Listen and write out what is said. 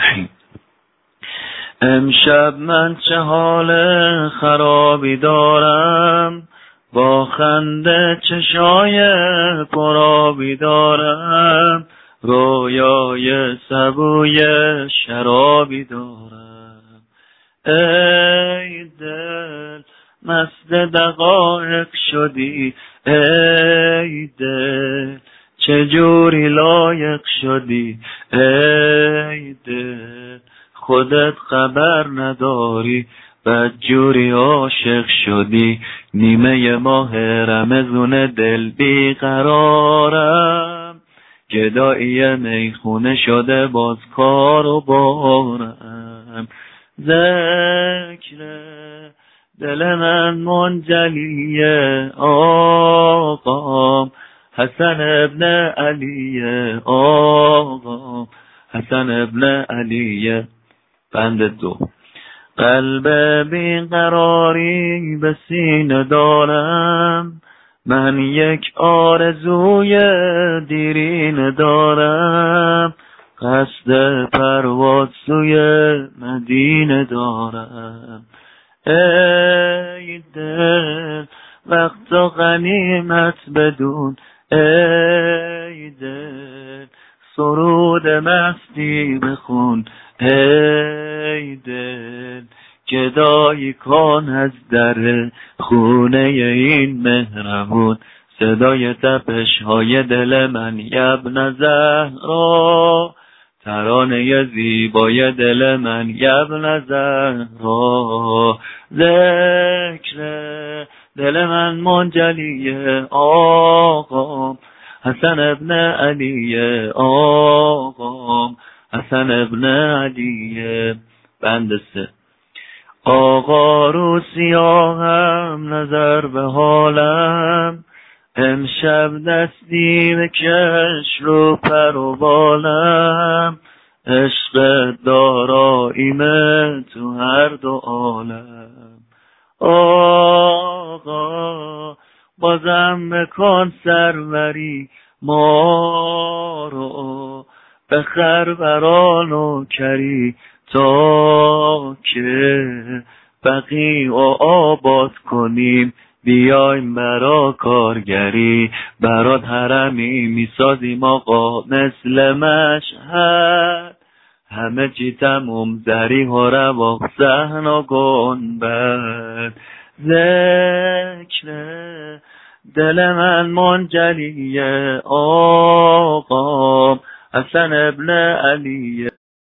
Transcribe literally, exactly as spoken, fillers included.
امشب من چه حال خرابی دارم، با خنده چشای پرآبی دارم، رویای سبوی شرابی دارم. ای دل مست دقایق شدی، ای دل چجوری لایق شدی، ای دل خودت خبر نداری بدجوری عاشق شدی. نیمه ماه رمضون دل بیقرارم، گدایی میخونه شده باز کار و بارم. ذکر دل من منجلیه آقام، حسن ابن علیه آقام، حسن ابن علیه. بند دو. قلب بیقراری به سینه دارم، من یک آرزوی دیرینه دارم، قصد پرواز سوی مدینه دارم. ای دل وقت و غنیمت بدون، ای دل سرود مستی بخون، ای دل گدایی کن از در خونه این مهربون. صدای تپش های دل من یبن زهرا، ترانه زیبای دل من یبن زهرا. ذکر دل من منجلیه آقام، حسن ابن علیه آقام، حسن ابن علیه. بند سه. آقا رو سیاهم نظر به حالم، امشب دستی بکش رو پر و بالم، عشق داراییمه تو هر دو عالم. آقا بازم بکن سروری ما رو، بخر بران و کری تا که بقیع و آباد کنیم، بیایم برا کارگری. برات حرمی میسازیم آقا مثل مشهد، همه چی تموم زری و رواق صحن و گنبد. ذکر دل من منجلیه آقام، حسن ابن علیه